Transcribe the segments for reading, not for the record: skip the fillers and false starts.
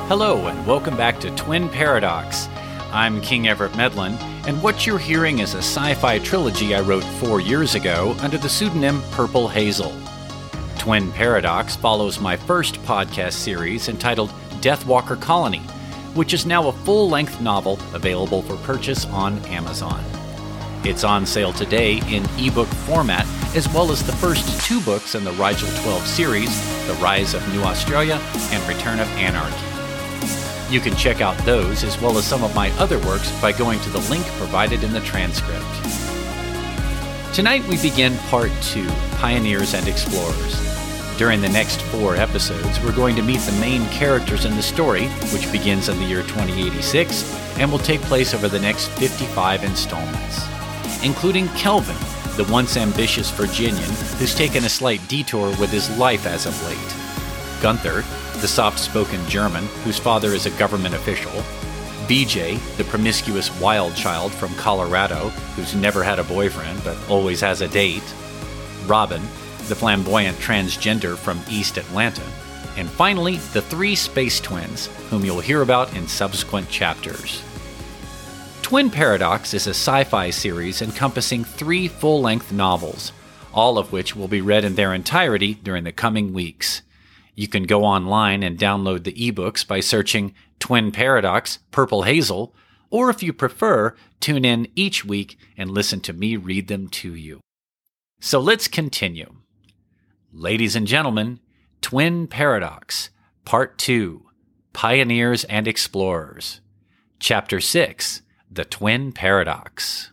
Hello and welcome back to Twin Paradox. I'm King Everett Medlin, and what you're hearing is a sci-fi trilogy I wrote 4 years ago under the pseudonym Purple Hazel. Twin Paradox follows my first podcast series entitled Deathwalker Colony, which is now a full-length novel available for purchase on Amazon. It's on sale today in ebook format, as well as the first 2 books in the Rigel 12 series, The Rise of New Australia and Return of Anarchy. You can check out those as well as some of my other works by going to the link provided in the transcript. Tonight we begin Part 2, Pioneers and Explorers. During the next 4 episodes, we're going to meet the main characters in the story, which begins in the year 2086 and will take place over the next 55 installments, including Kelvin, the once ambitious Virginian who's taken a slight detour with his life as of late, Gunther, the soft-spoken German whose father is a government official, BJ, the promiscuous wild child from Colorado who's never had a boyfriend but always has a date, Robin, the flamboyant transgender from East Atlanta, and finally the 3 space twins whom you'll hear about in subsequent chapters. Twin Paradox is a sci-fi series encompassing 3 full-length novels, all of which will be read in their entirety during the coming weeks. You can go online and download the ebooks by searching Twin Paradox Purple Hazel, or if you prefer, tune in each week and listen to me read them to you. So let's continue. Ladies and gentlemen, Twin Paradox, Part 2, Pioneers and Explorers, Chapter 6, The Twin Paradox.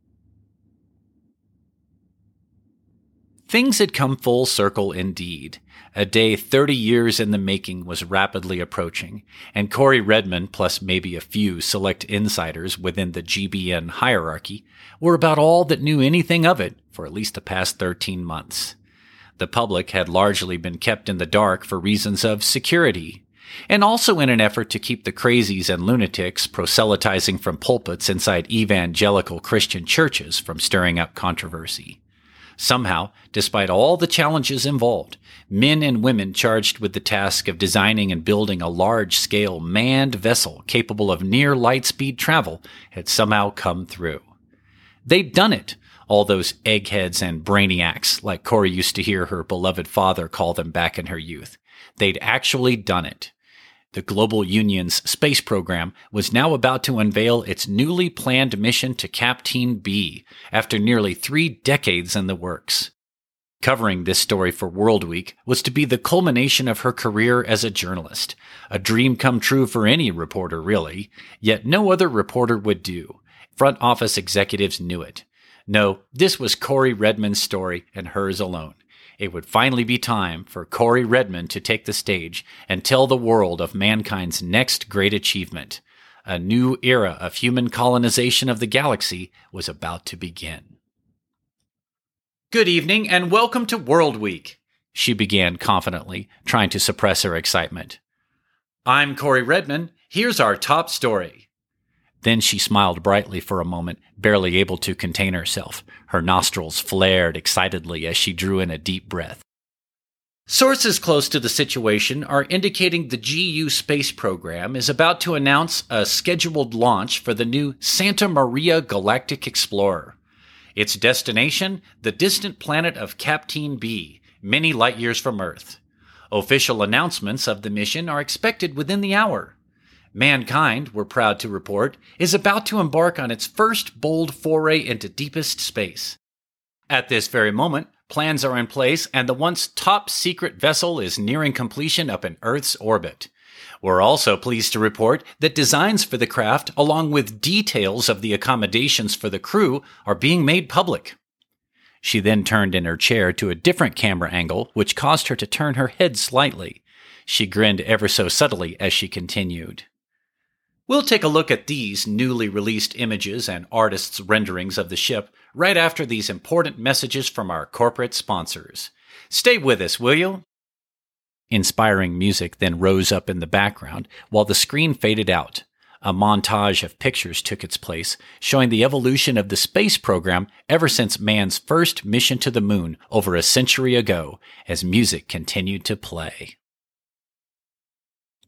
Things had come full circle indeed. A day 30 years in the making was rapidly approaching, and Corey Redmond, plus maybe a few select insiders within the GBN hierarchy, were about all that knew anything of it for at least the past 13 months. The public had largely been kept in the dark for reasons of security, and also in an effort to keep the crazies and lunatics proselytizing from pulpits inside evangelical Christian churches from stirring up controversy. Somehow, despite all the challenges involved, men and women charged with the task of designing and building a large-scale manned vessel capable of near light-speed travel had somehow come through. They'd done it, all those eggheads and brainiacs, like Corey used to hear her beloved father call them back in her youth. They'd actually done it. The Global Union's space program was now about to unveil its newly planned mission to Capteen B after nearly 3 decades in the works. Covering this story for World Week was to be the culmination of her career as a journalist, a dream come true for any reporter really, yet no other reporter would do. Front office executives knew it. No, this was Corey Redmond's story and hers alone. It would finally be time for Corey Redmond to take the stage and tell the world of mankind's next great achievement. A new era of human colonization of the galaxy was about to begin. Good evening and welcome to World Week, she began confidently, trying to suppress her excitement. I'm Corey Redmond. Here's our top story. Then she smiled brightly for a moment, barely able to contain herself. Her nostrils flared excitedly as she drew in a deep breath. Sources close to the situation are indicating the GU space program is about to announce a scheduled launch for the new Santa Maria Galactic Explorer. Its destination, the distant planet of Capteen B, many light years from Earth. Official announcements of the mission are expected within the hour. Mankind, we're proud to report, is about to embark on its first bold foray into deepest space. At this very moment, plans are in place and the once top-secret vessel is nearing completion up in Earth's orbit. We're also pleased to report that designs for the craft, along with details of the accommodations for the crew, are being made public. She then turned in her chair to a different camera angle, which caused her to turn her head slightly. She grinned ever so subtly as she continued. We'll take a look at these newly released images and artists' renderings of the ship right after these important messages from our corporate sponsors. Stay with us, will you? Inspiring music then rose up in the background while the screen faded out. A montage of pictures took its place, showing the evolution of the space program ever since man's first mission to the moon over a century ago, as music continued to play.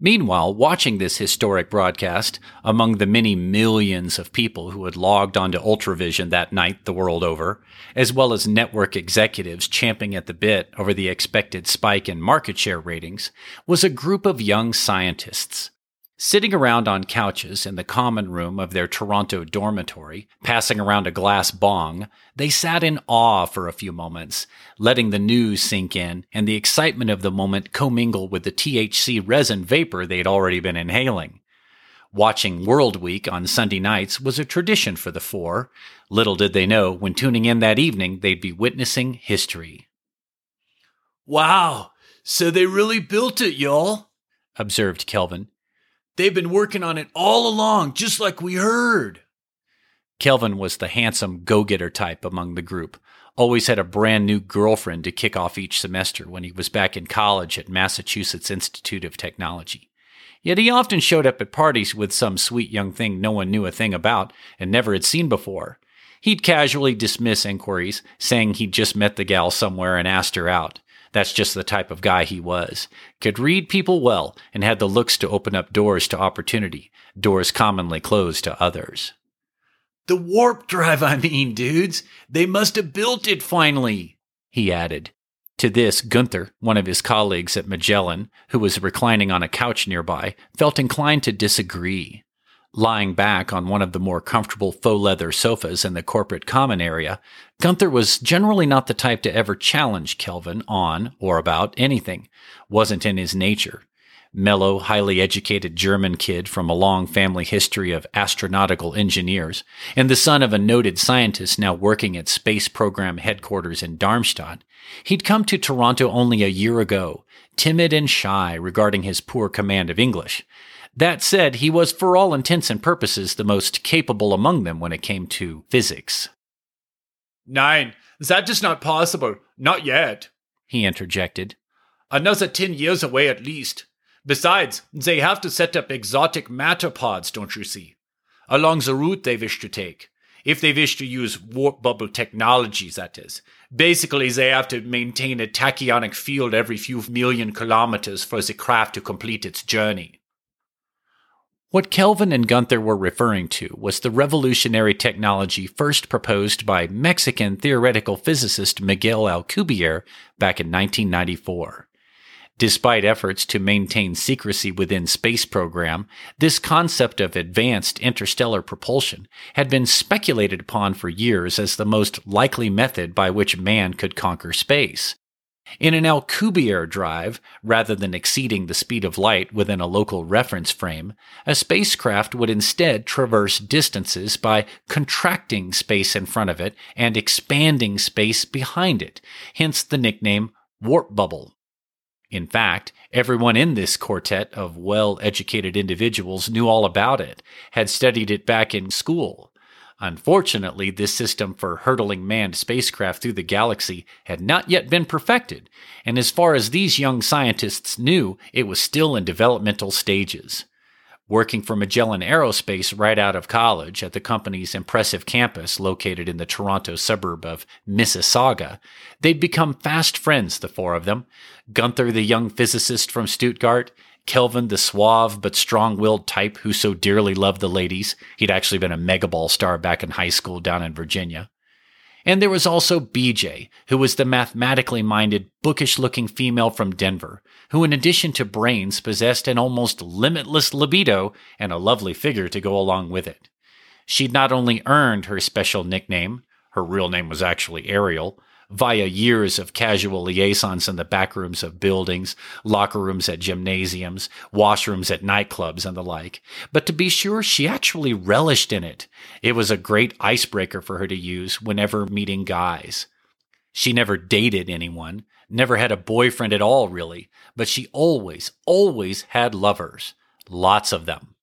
Meanwhile, watching this historic broadcast, among the many millions of people who had logged onto Ultravision that night the world over, as well as network executives champing at the bit over the expected spike in market share ratings, was a group of young scientists. Sitting around on couches in the common room of their Toronto dormitory, passing around a glass bong, they sat in awe for a few moments, letting the news sink in and the excitement of the moment commingle with the THC resin vapor they'd already been inhaling. Watching World Week on Sunday nights was a tradition for the four. Little did they know, when tuning in that evening, they'd be witnessing history. "Wow, so they really built it, y'all," observed Kelvin. "They've been working on it all along, just like we heard." Kelvin was the handsome go-getter type among the group, always had a brand new girlfriend to kick off each semester when he was back in college at Massachusetts Institute of Technology. Yet he often showed up at parties with some sweet young thing no one knew a thing about and never had seen before. He'd casually dismiss inquiries, saying he'd just met the gal somewhere and asked her out. That's just the type of guy he was. Could read people well and had the looks to open up doors to opportunity, doors commonly closed to others. "The warp drive, I mean, dudes. They must have built it finally," he added. To this, Gunther, one of his colleagues at Magellan, who was reclining on a couch nearby, felt inclined to disagree. Lying back on one of the more comfortable faux leather sofas in the corporate common area, Gunther was generally not the type to ever challenge Kelvin on or about anything. Wasn't in his nature. Mellow, highly educated German kid from a long family history of astronautical engineers, and the son of a noted scientist now working at space program headquarters in Darmstadt, he'd come to Toronto only a year ago, timid and shy regarding his poor command of English. That said, he was for all intents and purposes the most capable among them when it came to physics. "Nein, that is not possible. Not yet," he interjected. "Another 10 years away at least. Besides, they have to set up exotic matter pods, don't you see? Along the route they wish to take. If they wish to use warp bubble technology, that is. Basically, they have to maintain a tachyonic field every few million kilometers for the craft to complete its journey." What Kelvin and Gunther were referring to was the revolutionary technology first proposed by Mexican theoretical physicist Miguel Alcubierre back in 1994. Despite efforts to maintain secrecy within space program, this concept of advanced interstellar propulsion had been speculated upon for years as the most likely method by which man could conquer space. In an Alcubierre drive, rather than exceeding the speed of light within a local reference frame, a spacecraft would instead traverse distances by contracting space in front of it and expanding space behind it, hence the nickname warp bubble. In fact, everyone in this quartet of well-educated individuals knew all about it, had studied it back in school. Unfortunately, this system for hurtling manned spacecraft through the galaxy had not yet been perfected, and as far as these young scientists knew, it was still in developmental stages. Working for Magellan Aerospace right out of college at the company's impressive campus located in the Toronto suburb of Mississauga, they'd become fast friends, the four of them. Gunther, the young physicist from Stuttgart, Kelvin, the suave but strong-willed type who so dearly loved the ladies. He'd actually been a megaball star back in high school down in Virginia. And there was also BJ, who was the mathematically minded, bookish-looking female from Denver, who in addition to brains possessed an almost limitless libido and a lovely figure to go along with it. She'd not only earned her special nickname, her real name was actually Ariel, via years of casual liaisons in the back rooms of buildings, locker rooms at gymnasiums, washrooms at nightclubs, and the like. But to be sure, she actually relished in it. It was a great icebreaker for her to use whenever meeting guys. She never dated anyone, never had a boyfriend at all, really, but she always had lovers. Lots of them.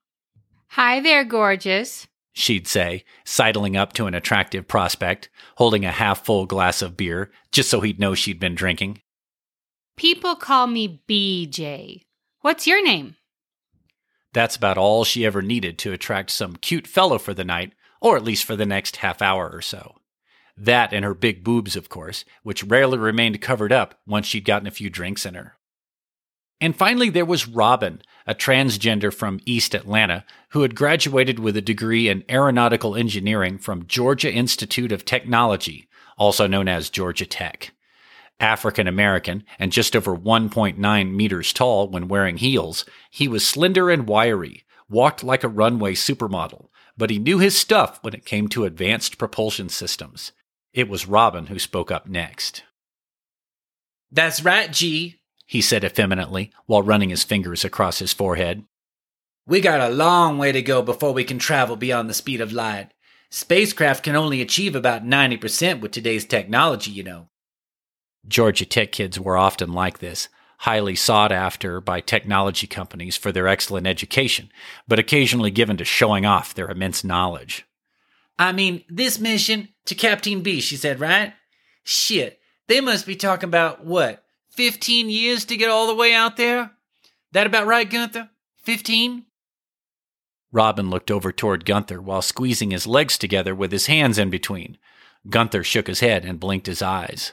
"Hi there, gorgeous," she'd say, sidling up to an attractive prospect, holding a half-full glass of beer, just so he'd know she'd been drinking. "People call me BJ. What's your name?" That's about all she ever needed to attract some cute fellow for the night, or at least for the next half hour or so. That and her big boobs, of course, which rarely remained covered up once she'd gotten a few drinks in her. And finally, there was Robin, a transgender from East Atlanta who had graduated with a degree in aeronautical engineering from Georgia Institute of Technology, also known as Georgia Tech. African American and just over 1.9 meters tall when wearing heels, he was slender and wiry, walked like a runway supermodel, but he knew his stuff when it came to advanced propulsion systems. It was Robin who spoke up next. "That's right, G," he said effeminately while running his fingers across his forehead. "We got a long way to go before we can travel beyond the speed of light. Spacecraft can only achieve about 90% with today's technology, you know." Georgia Tech kids were often like this, highly sought after by technology companies for their excellent education, but occasionally given to showing off their immense knowledge. "I mean, this mission to Captain B," she said, right? "Shit, they must be talking about, what, 15 years to get all the way out there? That about right, Gunther? 15? Robin looked over toward Gunther while squeezing his legs together with his hands in between. Gunther shook his head and blinked his eyes.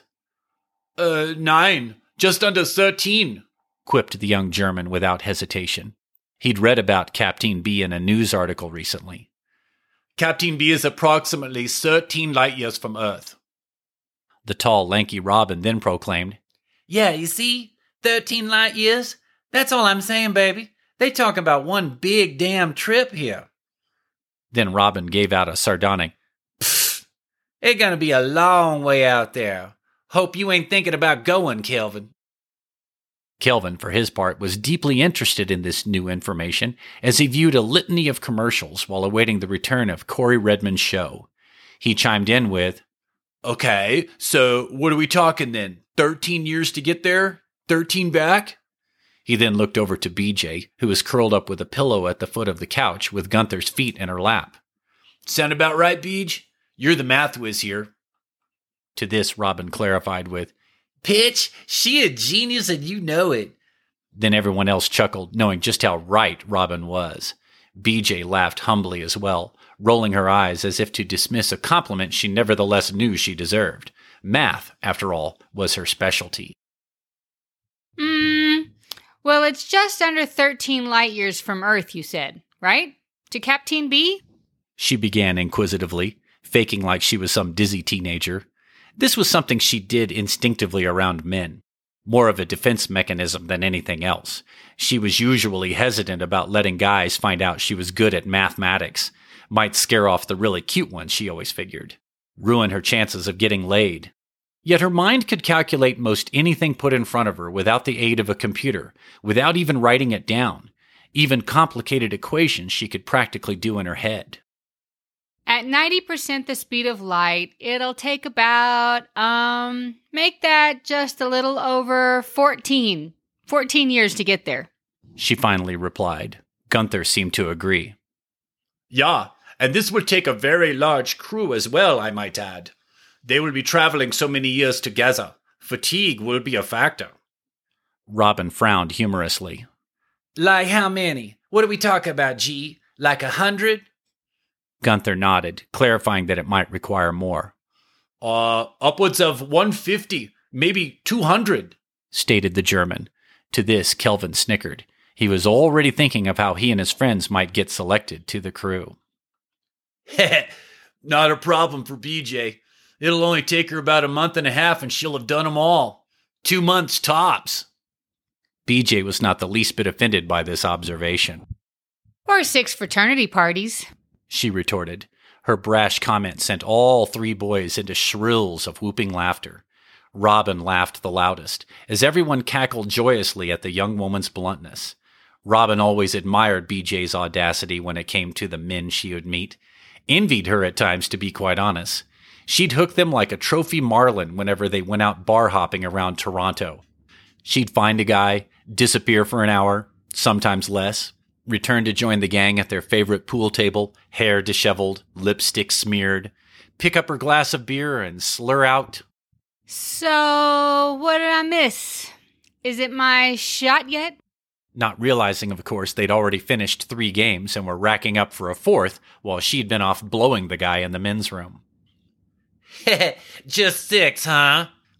9. Just under 13, quipped the young German without hesitation. He'd read about Captain B in a news article recently. Captain B is approximately 13 light years from Earth. The tall, lanky Robin then proclaimed, "Yeah, you see? 13 light years? That's all I'm saying, baby. They talking about one big damn trip here." Then Robin gave out a sardonic, "Pfft, it's gonna be a long way out there. Hope you ain't thinking about going, Kelvin." Kelvin, for his part, was deeply interested in this new information as he viewed a litany of commercials while awaiting the return of Corey Redmond's show. He chimed in with, "Okay, so what are we talking then? 13 years to get there? 13 back?" He then looked over to BJ, who was curled up with a pillow at the foot of the couch with Gunther's feet in her lap. "Sound about right, Beej? You're the math whiz here." To this, Robin clarified with, "Pitch, she a genius and you know it." Then everyone else chuckled, knowing just how right Robin was. BJ laughed humbly as well, rolling her eyes as if to dismiss a compliment she nevertheless knew she deserved. Math, after all, was her specialty. Well, it's just under 13 light years from Earth, you said, right? To Captain B? She began inquisitively, faking like she was some dizzy teenager. This was something she did instinctively around men, more of a defense mechanism than anything else. She was usually hesitant about letting guys find out she was good at mathematics. Might scare off the really cute ones, she always figured. Ruin her chances of getting laid. Yet her mind could calculate most anything put in front of her without the aid of a computer, without even writing it down. Even complicated equations she could practically do in her head. At 90% the speed of light, it'll take about, make that just a little over 14 years to get there. She finally replied. Gunther seemed to agree. "Yeah, and this will take a very large crew as well, I might add. They will be traveling so many years together. Fatigue will be a factor." Robin frowned humorously. "Like how many? What are we talking about, G? Like 100? Gunther nodded, clarifying that it might require more. Upwards of 150, maybe 200, stated the German. To this, Kelvin snickered. He was already thinking of how he and his friends might get selected to the crew. "Not a problem for BJ. It'll only take her about a month and a half and she'll have done them all. 2 months tops." BJ was not the least bit offended by this observation. Or 6 fraternity parties, she retorted. Her brash comment sent all 3 boys into shrills of whooping laughter. Robin laughed the loudest, as everyone cackled joyously at the young woman's bluntness. Robin always admired BJ's audacity when it came to the men she would meet. Envied her at times, to be quite honest. She'd hook them like a trophy marlin whenever they went out bar hopping around Toronto. She'd find a guy, disappear for an hour, sometimes less, return to join the gang at their favorite pool table, hair disheveled, lipstick smeared, pick up her glass of beer and slur out, "So, what did I miss? Is it my shot yet?" Not realizing, of course, they'd already finished 3 games and were racking up for a 4th while she'd been off blowing the guy in the men's room. "Just 6, huh?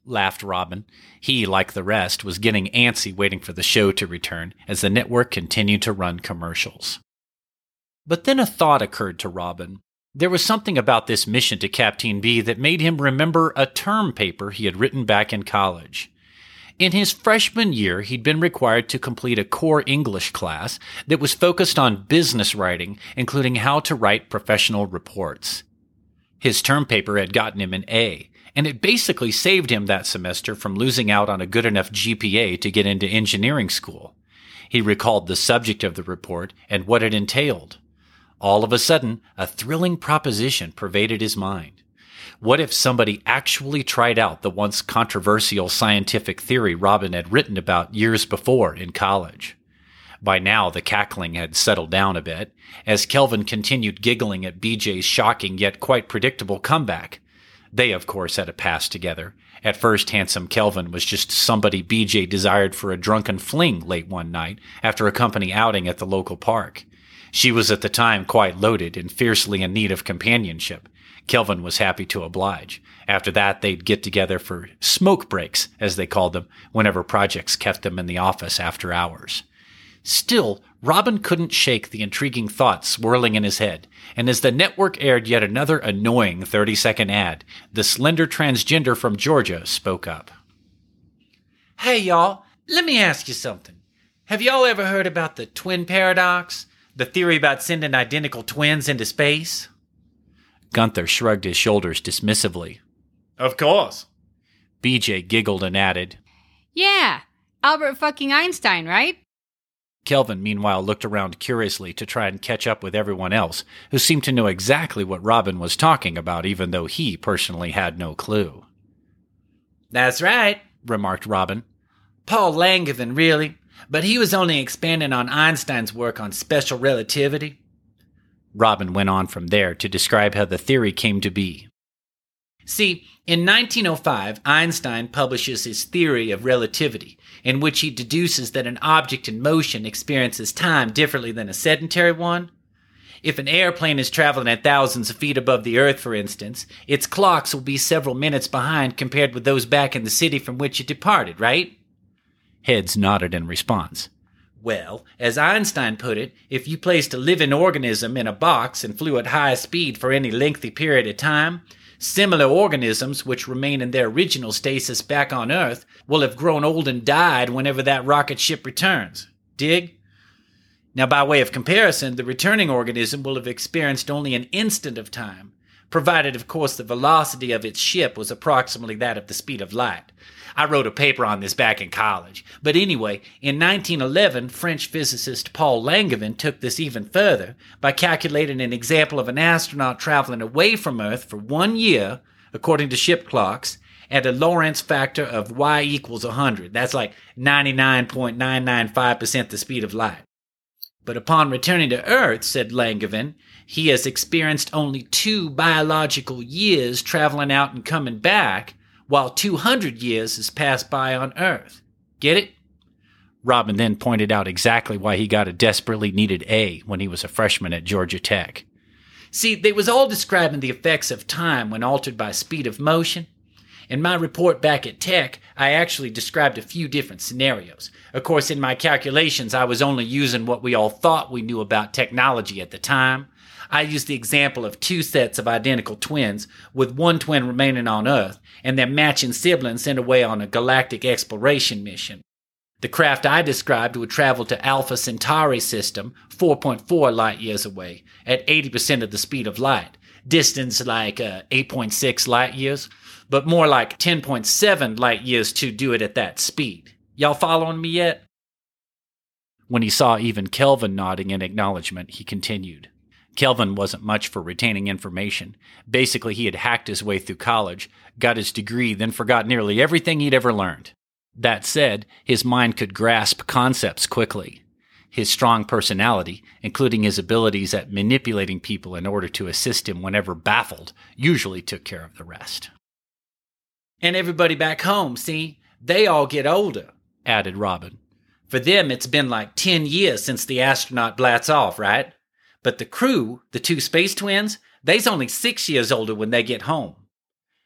laughed Robin. He, like the rest, was getting antsy waiting for the show to return as the network continued to run commercials. But then a thought occurred to Robin. There was something about this mission to Captain B that made him remember a term paper he had written back in college. In his freshman year, he'd been required to complete a core English class that was focused on business writing, including how to write professional reports. His term paper had gotten him an A, and it basically saved him that semester from losing out on a good enough GPA to get into engineering school. He recalled the subject of the report and what it entailed. All of a sudden, a thrilling proposition pervaded his mind. What if somebody actually tried out the once controversial scientific theory Robin had written about years before in college? By now, the cackling had settled down a bit, as Kelvin continued giggling at BJ's shocking yet quite predictable comeback. They, of course, had a past together. At first, handsome Kelvin was just somebody BJ desired for a drunken fling late one night after a company outing at the local park. She was at the time quite loaded and fiercely in need of companionship. Kelvin was happy to oblige. After that, they'd get together for smoke breaks, as they called them, whenever projects kept them in the office after hours. Still, Robin couldn't shake the intriguing thoughts swirling in his head, and as the network aired yet another annoying 30-second ad, the slender transgender from Georgia spoke up. Hey, y'all, let me ask you something. Have y'all ever heard about the twin paradox? The theory about sending identical twins into space? Gunther shrugged his shoulders dismissively. Of course. BJ giggled and added, Yeah, Albert fucking Einstein, right? Kelvin, meanwhile, looked around curiously to try and catch up with everyone else, who seemed to know exactly what Robin was talking about, even though he personally had no clue. That's right, remarked Robin. Paul Langevin, really. But he was only expanding on Einstein's work on special relativity. Robin went on from there to describe how the theory came to be. See, in 1905, Einstein publishes his theory of relativity, in which he deduces that an object in motion experiences time differently than a sedentary one. If an airplane is traveling at thousands of feet above the Earth, for instance, its clocks will be several minutes behind compared with those back in the city from which it departed, right? Heads nodded in response. Well, as Einstein put it, if you placed a living organism in a box and flew at high speed for any lengthy period of time, similar organisms which remain in their original stasis back on Earth will have grown old and died whenever that rocket ship returns. Dig? Now, by way of comparison, the returning organism will have experienced only an instant of time, provided, of course, the velocity of its ship was approximately that of the speed of light. I wrote a paper on this back in college. But anyway, in 1911, French physicist Paul Langevin took this even further by calculating an example of an astronaut traveling away from Earth for 1 year, according to ship clocks, at a Lorentz factor of y equals 100. That's like 99.995% the speed of light. But upon returning to Earth, said Langevin, he has experienced only 2 biological years traveling out and coming back, while 200 years has passed by on Earth. Get it? Robin then pointed out exactly why he got a desperately needed A when he was a freshman at Georgia Tech. See, they was all describing the effects of time when altered by speed of motion. In my report back at Tech, I actually described a few different scenarios. Of course, in my calculations, I was only using what we all thought we knew about technology at the time. I used the example of 2 sets of identical twins, with one twin remaining on Earth, and their matching siblings sent away on a galactic exploration mission. The craft I described would travel to Alpha Centauri system, 4.4 light years away, at 80% of the speed of light. Distance like 8.6 light years, but more like 10.7 light years to do it at that speed. Y'all following me yet? When he saw even Kelvin nodding in acknowledgement, he continued. Kelvin wasn't much for retaining information. Basically, he had hacked his way through college, got his degree, then forgot nearly everything he'd ever learned. That said, his mind could grasp concepts quickly. His strong personality, including his abilities at manipulating people in order to assist him whenever baffled, usually took care of the rest. And everybody back home, see, they all get older, added Robin. For them, it's been like 10 years since the astronaut blats off, right? But the crew, the 2 space twins, they's only 6 years older when they get home.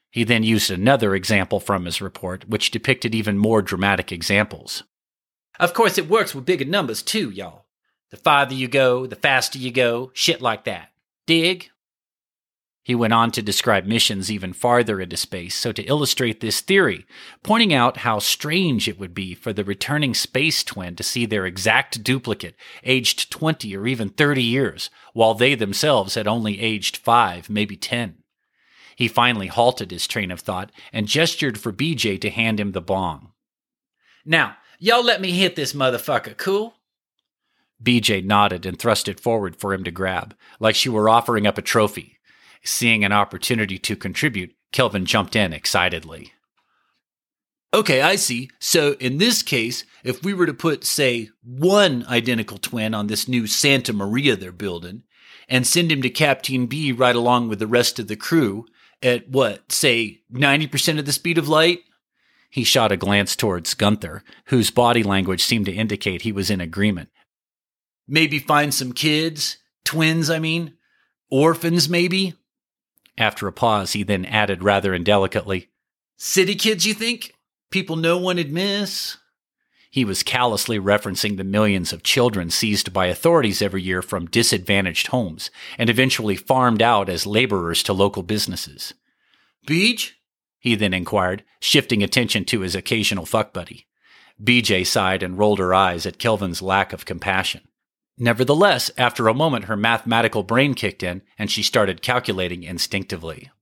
He then used another example from his report, which depicted even more dramatic examples. Of course, it works with bigger numbers too, y'all. The farther you go, the faster you go, shit like that. Dig? He went on to describe missions even farther into space, so to illustrate this theory, pointing out how strange it would be for the returning space twin to see their exact duplicate aged 20 or even 30 years, while they themselves had only aged 5, maybe 10. He finally halted his train of thought and gestured for BJ to hand him the bong. Now, y'all let me hit this motherfucker, cool? BJ nodded and thrust it forward for him to grab, like she were offering up a trophy. Seeing an opportunity to contribute, Kelvin jumped in excitedly. Okay, I see. So in this case, if we were to put, say, one identical twin on this new Santa Maria they're building, and send him to Captain B right along with the rest of the crew, at what, say, 90% of the speed of light? He shot a glance towards Gunther, whose body language seemed to indicate he was in agreement. Maybe find some kids? Twins, I mean? Orphans, maybe? After a pause, he then added rather indelicately, City kids, you think? People no one would miss? He was callously referencing the millions of children seized by authorities every year from disadvantaged homes and eventually farmed out as laborers to local businesses. Beach? He then inquired, shifting attention to his occasional fuck buddy. BJ sighed and rolled her eyes at Kelvin's lack of compassion. Nevertheless, after a moment, her mathematical brain kicked in and she started calculating instinctively.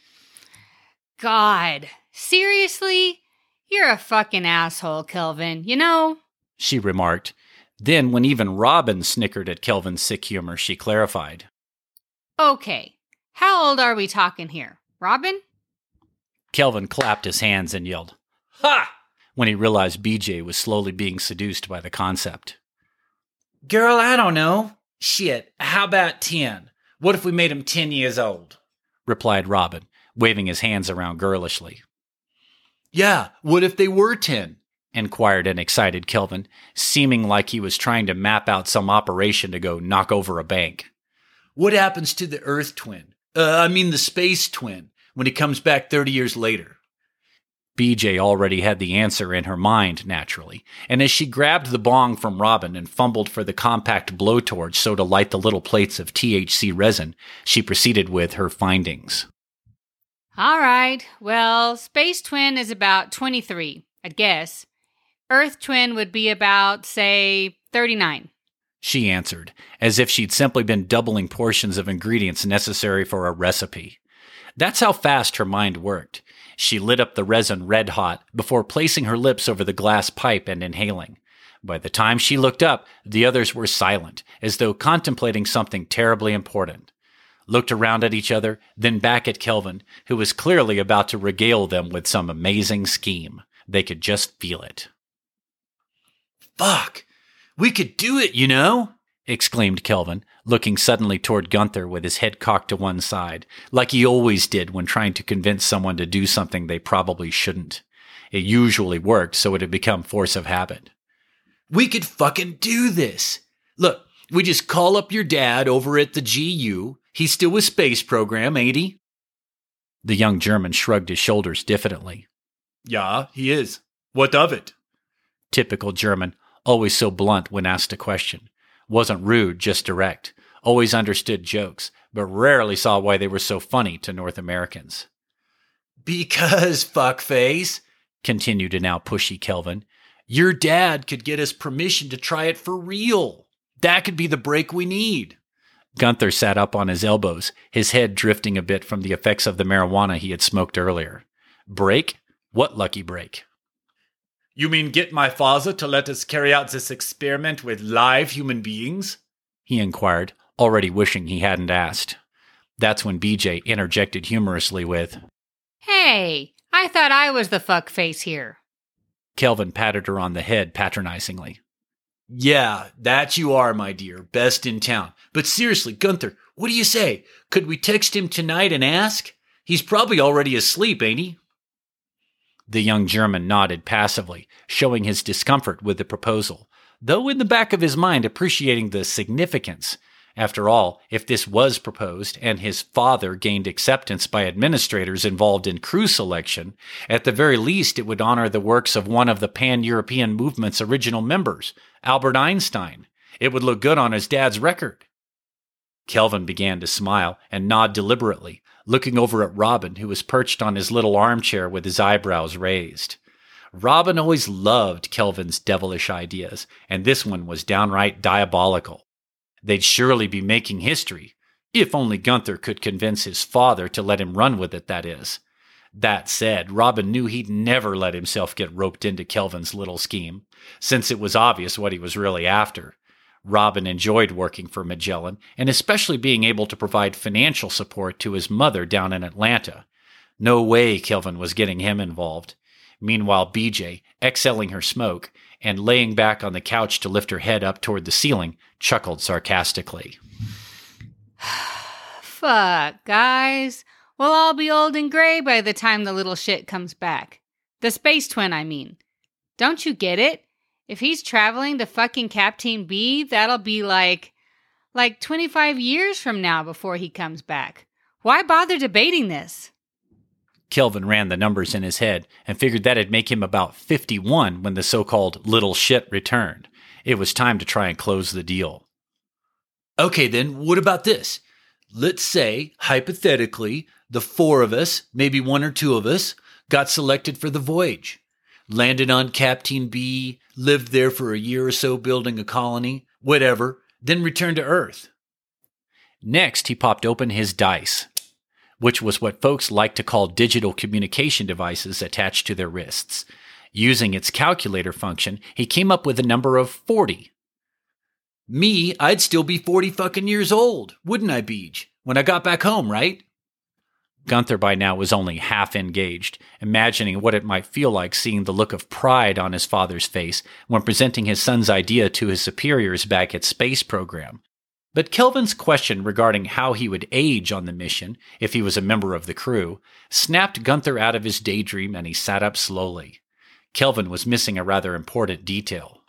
God, seriously? You're a fucking asshole, Kelvin, you know? She remarked. Then, when even Robin snickered at Kelvin's sick humor, she clarified. Okay, how old are we talking here? Robin? Kelvin clapped his hands and yelled, Ha! When he realized BJ was slowly being seduced by the concept. Girl, I don't know. Shit, how about 10? What if we made him 10 years old? Replied Robin, waving his hands around girlishly. Yeah, what if they were 10? Inquired an excited Kelvin, seeming like he was trying to map out some operation to go knock over a bank. What happens to the Earth twin? The space twin, when he comes back 30 years later? BJ already had the answer in her mind, naturally, and as she grabbed the bong from Robin and fumbled for the compact blowtorch so to light the little plates of THC resin, she proceeded with her findings. All right, well, space twin is about 23, I'd guess. Earth twin would be about, say, 39. She answered, as if she'd simply been doubling portions of ingredients necessary for a recipe. That's how fast her mind worked. She lit up the resin red hot before placing her lips over the glass pipe and inhaling. By the time she looked up, the others were silent, as though contemplating something terribly important. Looked around at each other, then back at Kelvin, who was clearly about to regale them with some amazing scheme. They could just feel it. Fuck! We could do it, you know? Exclaimed Kelvin, looking suddenly toward Gunther with his head cocked to one side, like he always did when trying to convince someone to do something they probably shouldn't. It usually worked, so it had become force of habit. We could fucking do this! Look, we just call up your dad over at the GU. He's still with space program, ain't he? The young German shrugged his shoulders diffidently. Yeah, he is. What of it? Typical German, always so blunt when asked a question. Wasn't rude, just direct. Always understood jokes, but rarely saw why they were so funny to North Americans. Because, fuckface, continued a now pushy Kelvin, your dad could get us permission to try it for real. That could be the break we need. Gunther sat up on his elbows, his head drifting a bit from the effects of the marijuana he had smoked earlier. Break? What lucky break? You mean get my father to let us carry out this experiment with live human beings? He inquired, already wishing he hadn't asked. That's when BJ interjected humorously with, Hey, I thought I was the fuckface here. Kelvin patted her on the head patronizingly. Yeah, that you are, my dear, best in town. But seriously, Gunther, what do you say? Could we text him tonight and ask? He's probably already asleep, ain't he? The young German nodded passively, showing his discomfort with the proposal, though in the back of his mind appreciating the significance. After all, if this was proposed and his father gained acceptance by administrators involved in crew selection, at the very least it would honor the works of one of the Pan-European movement's original members, Albert Einstein. It would look good on his dad's record. Kelvin began to smile and nod deliberately, looking over at Robin, who was perched on his little armchair with his eyebrows raised. Robin always loved Kelvin's devilish ideas, and this one was downright diabolical. They'd surely be making history, if only Gunther could convince his father to let him run with it, that is. That said, Robin knew he'd never let himself get roped into Kelvin's little scheme, since it was obvious what he was really after. Robin enjoyed working for Magellan, and especially being able to provide financial support to his mother down in Atlanta. No way Kelvin was getting him involved. Meanwhile, BJ, exhaling her smoke and laying back on the couch to lift her head up toward the ceiling, chuckled sarcastically. Fuck, guys. We'll all be old and gray by the time the little shit comes back. The space twin, I mean. Don't you get it? If he's traveling to fucking Captain B, that'll be like 25 years from now before he comes back. Why bother debating this? Kelvin ran the numbers in his head and figured that'd make him about 51 when the so-called little shit returned. It was time to try and close the deal. Okay, then, what about this? Let's say, hypothetically, the four of us, maybe one or two of us, got selected for the voyage. Landed on Captain B, lived there for a year or so building a colony, whatever, then returned to Earth. Next, he popped open his dice, which was what folks like to call digital communication devices attached to their wrists. Using its calculator function, he came up with a number of 40. Me, I'd still be 40 fucking years old, wouldn't I, Beej? When I got back home, right? Gunther by now was only half engaged, imagining what it might feel like seeing the look of pride on his father's face when presenting his son's idea to his superiors back at space program. But Kelvin's question regarding how he would age on the mission, if he was a member of the crew, snapped Gunther out of his daydream, and he sat up slowly. Kelvin was missing a rather important detail.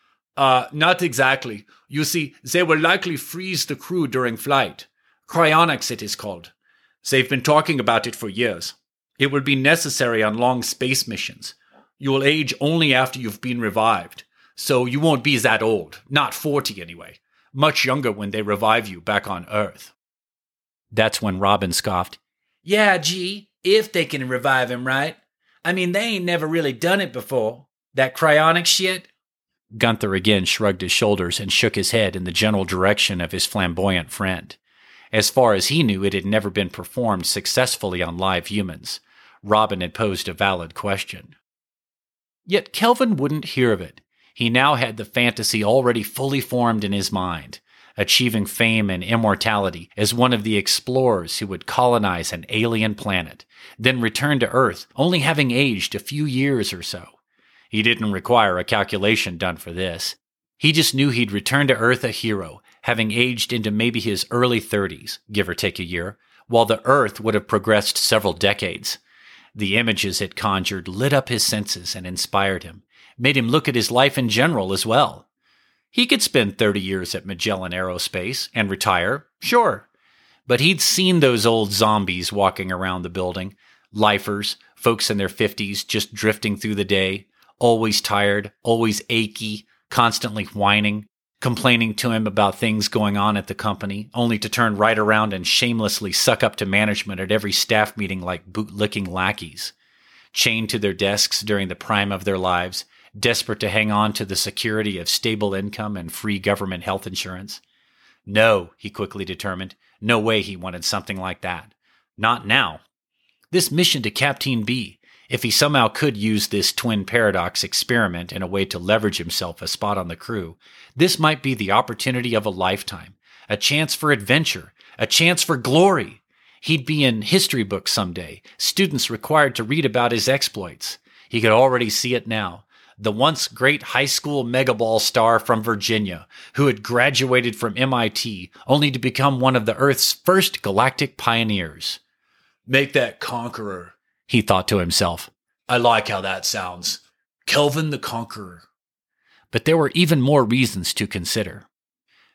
Not exactly. You see, they will likely freeze the crew during flight. Cryonics, it is called. They've been talking about it for years. It will be necessary on long space missions. You will age only after you've been revived, so you won't be that old. Not 40, anyway. Much younger when they revive you back on Earth. That's when Robin scoffed. Yeah, gee, if they can revive him, right? I mean, they ain't never really done it before. That cryonic shit. Gunther again shrugged his shoulders and shook his head in the general direction of his flamboyant friend. As far as he knew, it had never been performed successfully on live humans. Robin had posed a valid question. Yet Kelvin wouldn't hear of it. He now had the fantasy already fully formed in his mind, achieving fame and immortality as one of the explorers who would colonize an alien planet, then return to Earth, only having aged a few years or so. He didn't require a calculation done for this. He just knew he'd return to Earth a hero, having aged into maybe his early 30s, give or take a year, while the Earth would have progressed several decades. The images it conjured lit up his senses and inspired him, made him look at his life in general as well. He could spend 30 years at Magellan Aerospace and retire, sure. But he'd seen those old zombies walking around the building, lifers, folks in their 50s just drifting through the day, always tired, always achy, constantly whining, complaining to him about things going on at the company, only to turn right around and shamelessly suck up to management at every staff meeting like boot-licking lackeys. Chained to their desks during the prime of their lives, desperate to hang on to the security of stable income and free government health insurance. No, he quickly determined, no way he wanted something like that. Not now. This mission to Captain B, if he somehow could use this twin paradox experiment in a way to leverage himself a spot on the crew, this might be the opportunity of a lifetime, a chance for adventure, a chance for glory. He'd be in history books someday, students required to read about his exploits. He could already see it now. The once great high school megaball star from Virginia, who had graduated from MIT only to become one of the Earth's first galactic pioneers. Make that Conqueror, he thought to himself. I like how that sounds. Kelvin the Conqueror. But there were even more reasons to consider.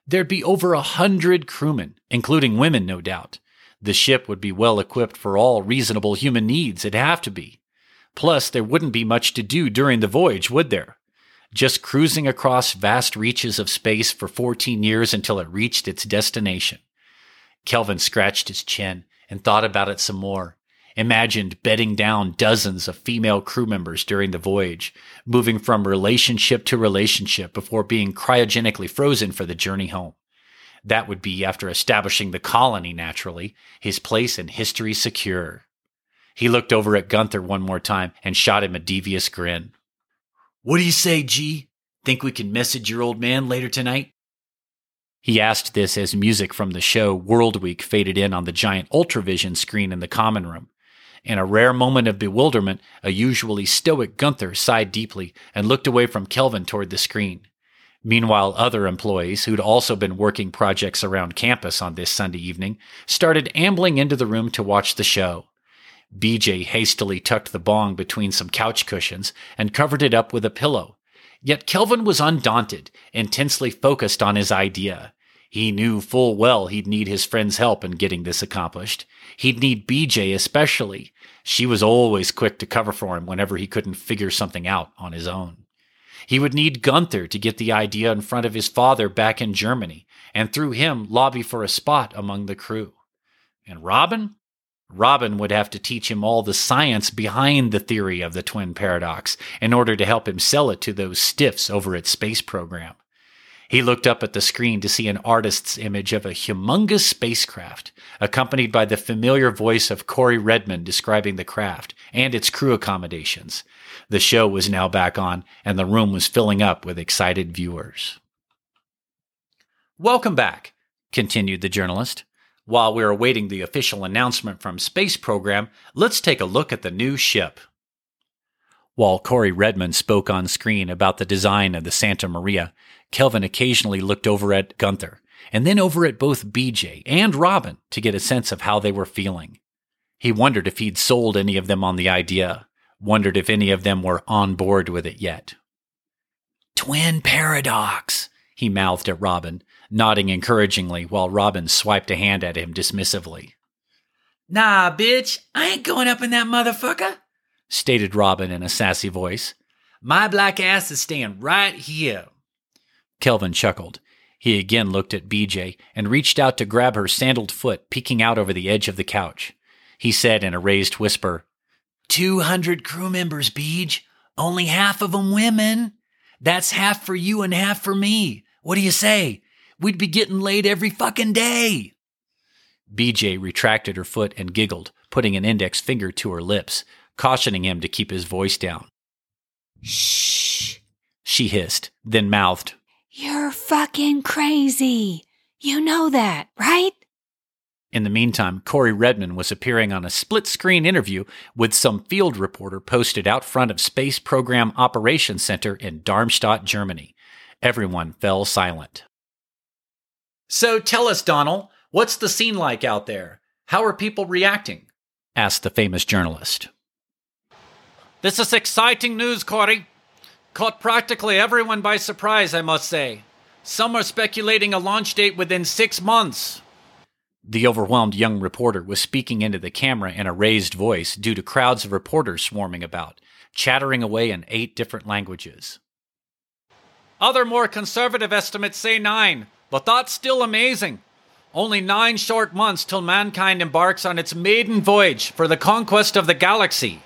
There'd be over 100 crewmen, including women, no doubt. The ship would be well equipped for all reasonable human needs, it'd have to be. Plus, there wouldn't be much to do during the voyage, would there? Just cruising across vast reaches of space for 14 years until it reached its destination. Kelvin scratched his chin and thought about it some more. Imagined bedding down dozens of female crew members during the voyage, moving from relationship to relationship before being cryogenically frozen for the journey home. That would be after establishing the colony, naturally, his place in history secure. He looked over at Gunther one more time and shot him a devious grin. "What do you say, G? Think we can message your old man later tonight?" He asked this as music from the show World Week faded in on the giant Ultravision screen in the common room. In a rare moment of bewilderment, a usually stoic Gunther sighed deeply and looked away from Kelvin toward the screen. Meanwhile, other employees, who'd also been working projects around campus on this Sunday evening, started ambling into the room to watch the show. BJ hastily tucked the bong between some couch cushions and covered it up with a pillow. Yet Kelvin was undaunted, intensely focused on his idea. He knew full well he'd need his friend's help in getting this accomplished. He'd need BJ especially. She was always quick to cover for him whenever he couldn't figure something out on his own. He would need Gunther to get the idea in front of his father back in Germany, and through him lobby for a spot among the crew. And Robin? Robin would have to teach him all the science behind the theory of the twin paradox in order to help him sell it to those stiffs over at Space Program. He looked up at the screen to see an artist's image of a humongous spacecraft, accompanied by the familiar voice of Corey Redmond describing the craft and its crew accommodations. The show was now back on, and the room was filling up with excited viewers. "Welcome back," continued the journalist. "While we're awaiting the official announcement from Space Program, let's take a look at the new ship." While Corey Redmond spoke on screen about the design of the Santa Maria, Kelvin occasionally looked over at Gunther, and then over at both BJ and Robin to get a sense of how they were feeling. He wondered if he'd sold any of them on the idea, wondered if any of them were on board with it yet. "Twin paradox," he mouthed at Robin, nodding encouragingly while Robin swiped a hand at him dismissively. "Nah, bitch, I ain't going up in that motherfucker," stated Robin in a sassy voice. "My black ass is staying right here." Kelvin chuckled. He again looked at BJ and reached out to grab her sandaled foot peeking out over the edge of the couch. He said in a raised whisper, 200 crew members, Beej. Only half of them women. That's half for you and half for me. What do you say? We'd be getting laid every fucking day." BJ retracted her foot and giggled, putting an index finger to her lips, cautioning him to keep his voice down. "Shh," she hissed, then mouthed, "You're fucking crazy. You know that, right?" In the meantime, Corey Redmond was appearing on a split-screen interview with some field reporter posted out front of Space Program Operations Center in Darmstadt, Germany. Everyone fell silent. "So tell us, Donald, what's the scene like out there? How are people reacting?" asked the famous journalist. "This is exciting news, Corey. Caught practically everyone by surprise, I must say. Some are speculating a launch date within 6 months. The overwhelmed young reporter was speaking into the camera in a raised voice due to crowds of reporters swarming about, chattering away in 8 different languages. Other more conservative estimates say 9, but that's still amazing. Only 9 short months till mankind embarks on its maiden voyage for the conquest of the galaxy."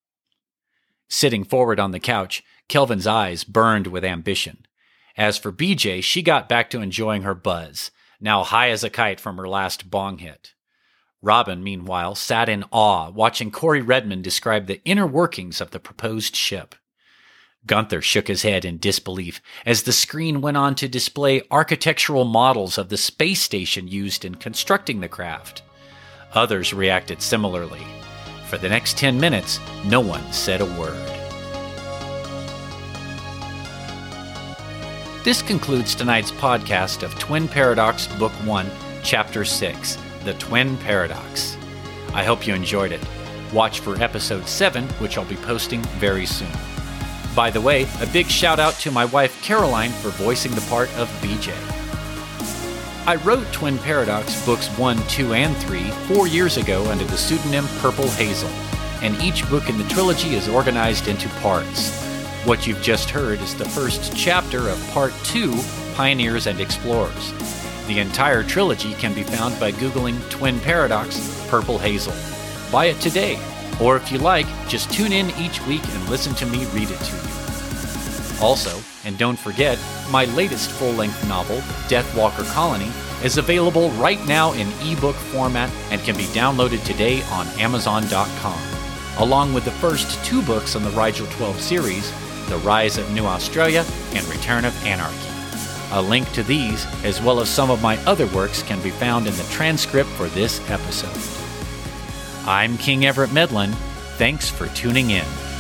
Sitting forward on the couch, Kelvin's eyes burned with ambition. As for BJ, she got back to enjoying her buzz, now high as a kite from her last bong hit. Robin, meanwhile, sat in awe, watching Corey Redmond describe the inner workings of the proposed ship. Gunther shook his head in disbelief as the screen went on to display architectural models of the space station used in constructing the craft. Others reacted similarly. For the next 10 minutes, no one said a word. This concludes tonight's podcast of Twin Paradox Book 1, Chapter 6, The Twin Paradox. I hope you enjoyed it. Watch for Episode 7, which I'll be posting very soon. By the way, a big shout out to my wife Caroline for voicing the part of BJ. I wrote Twin Paradox Books 1, 2, and 3 4 years ago under the pseudonym Purple Hazel, and each book in the trilogy is organized into parts. What you've just heard is the first chapter of Part 2, Pioneers and Explorers. The entire trilogy can be found by Googling Twin Paradox Purple Hazel. Buy it today, or if you like, just tune in each week and listen to me read it to you. Also, and don't forget, my latest full-length novel, Deathwalker Colony, is available right now in ebook format and can be downloaded today on Amazon.com, along with the first 2 books on the Rigel 12 series, The Rise of New Australia and Return of Anarchy. A link to these, as well as some of my other works, can be found in the transcript for this episode. I'm King Everett Medlin. Thanks for tuning in.